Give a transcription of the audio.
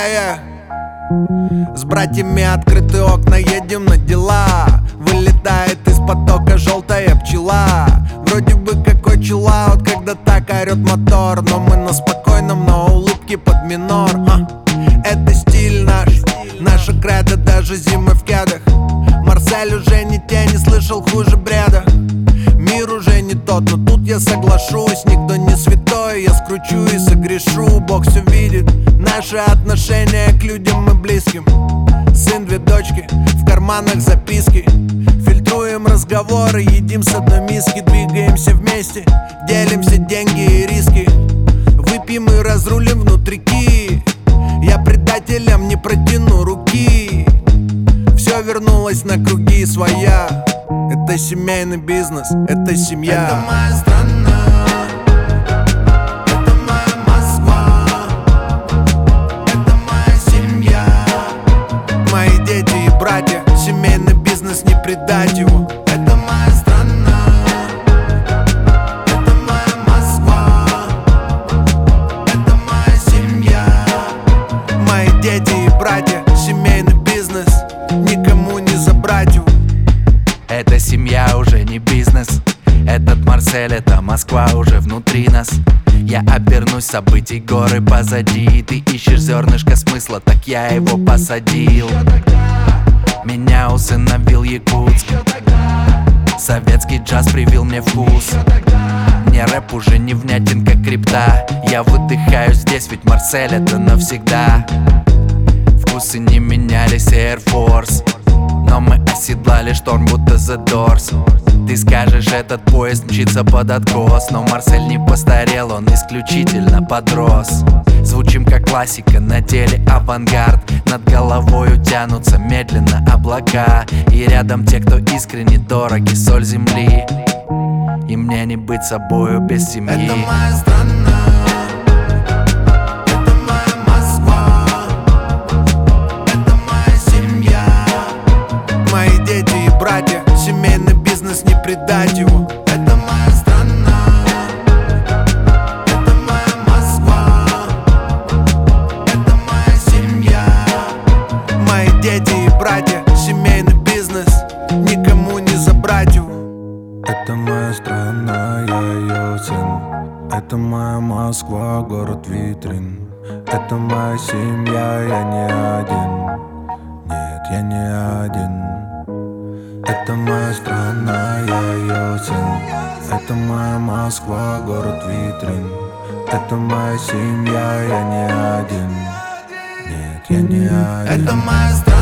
С братьями открыты окна, едем на дела. Вылетает из потока желтая пчела. Вроде бы какой чиллаут, когда так орёт мотор. Но мы на спокойном, но улыбки под минор. Это стиль наш, наша кредо даже зимой в кедах. Марсель уже не те, не слышал хуже бреда. Мир уже не тот, но тут я соглашусь. Никто не святой, я скручу и согрешу. Бог все видит, наши отношения к людям и близким. Сын, две дочки, в карманах записки. Фильтруем разговоры, едим с одной миски. Двигаемся вместе, делимся деньги и риски. Выпьем и разрулим внутрики. Я предателям не протяну руки. Все вернулось на круги своя. Это семейный бизнес, это семья. Это моя страна, это моя Москва, это моя семья. Мои дети и братья, семейный бизнес, не предать его. Это моя страна, это моя Москва, это моя семья. Мои дети и братья, семейный бизнес, никому не забрать его. Эта семья уже не бизнес. Этот Марсель, это Москва уже внутри нас. Я обернусь, событий горы позади. Ты ищешь зернышко смысла, так я его посадил. Меня усыновил Якутск. Советский джаз привил мне вкус. Мне рэп уже не внятен, как крипта. Я выдыхаю здесь, ведь Марсель это навсегда. Вкусы не менялись, Air Force. Но мы оседлали шторм, будто The Doors. Ты скажешь, этот поезд мчится под откос. Но Марсель не постарел, он исключительно подрос. Звучим как классика, на деле авангард. Над головою тянутся медленно облака. И рядом те, кто искренне дороги, соль земли. И мне не быть собою без семьи. Это моя страна, это моя Москва, это моя семья. Мои дети и братья, семейный бизнес, не предать его. Это моя страна, это моя Москва, это моя семья. Мои дети и братья, семейный бизнес, никому не забрать его. Это моя страна, я ее сын. Это моя Москва, город витрин. Это моя семья, я не один. Нет, я не один. Это моя страна, я ее сын. Это моя Москва, город витрин. Это моя семья, я не один. Нет, я не один. Это моя страна.